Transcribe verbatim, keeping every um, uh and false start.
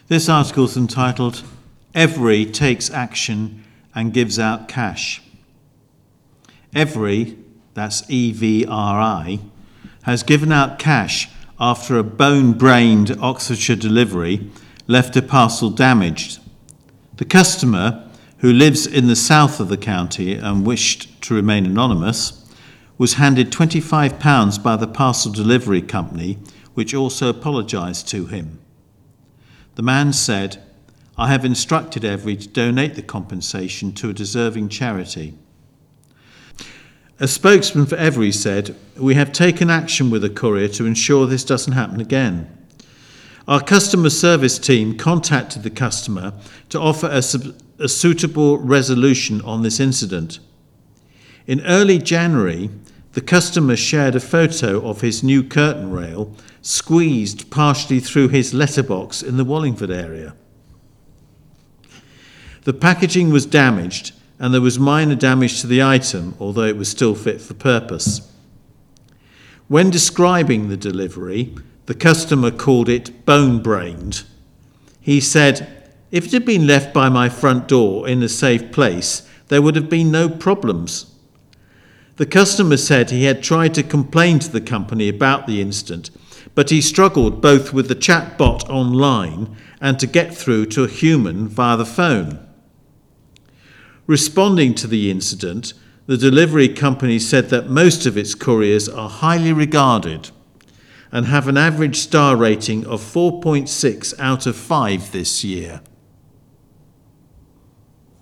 This article is entitled, Evri Takes Action and Gives Out Cash. Evri, that's E V R I, has given out cash after a bone-brained Oxfordshire delivery left a parcel damaged. The customer, who lives in the south of the county and wished to remain anonymous, was handed twenty-five pounds by the parcel delivery company, which also apologised to him. The man said, "I have instructed Evri to donate the compensation to a deserving charity." A spokesman for Evri said, "We have taken action with the courier to ensure this doesn't happen again. Our customer service team contacted the customer to offer a, sub- a suitable resolution on this incident. In early January, the customer shared a photo of his new curtain rail squeezed partially through his letterbox in the Wallingford area. The packaging was damaged and there was minor damage to the item, although it was still fit for purpose. When describing the delivery, the customer called it bone-brained. He said, "If it had been left by my front door in a safe place, there would have been no problems." The customer said he had tried to complain to the company about the incident, but he struggled both with the chat bot online and to get through to a human via the phone. Responding to the incident, the delivery company said that most of its couriers are highly regarded and have an average star rating of four point six out of five this year.